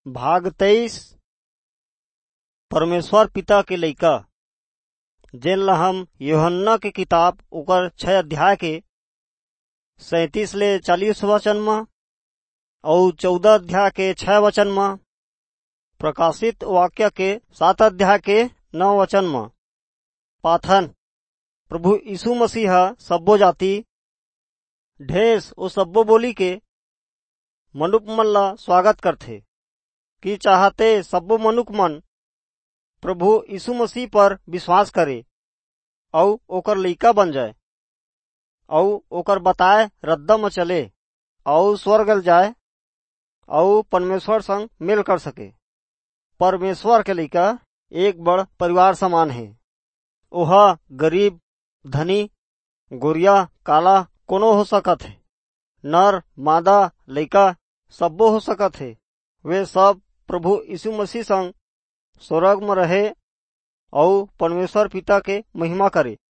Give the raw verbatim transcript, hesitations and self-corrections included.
भाग तेईस परमेश्वर पिता के लइका जेन ला हम यूहन्ना के किताब ओकर छह अध्याय के सैतीस ले चालीस वचन में और चौदह अध्याय के छह वचन में, प्रकाशित वाक्य के सात अध्याय के नौ वचन में पाथन। प्रभु यीशु मसीह सब्बो जाति ढेस ओ सब्बो बोली के मनुक मन ला स्वागत करथे कि चाहते सब्बो मनुक मन प्रभु यीशु मसीह पर विश्वास करे और ओकर लइका बन जाए और ओकर बताए रद्दा में चले और स्वर्ग जाए और परमेश्वर संग मेल कर सके। परमेश्वर के लइका एक बड़ परिवार समान है। ओहा गरीब, धनी, गोरिया, काला कोनो हो सकत है। नर, मादा, लइका सब्बो हो सकत है। वे सब प्रभु यीशु मसीह संग स्वर्ग में रहे और परमेश्वर पिता के महिमा करे।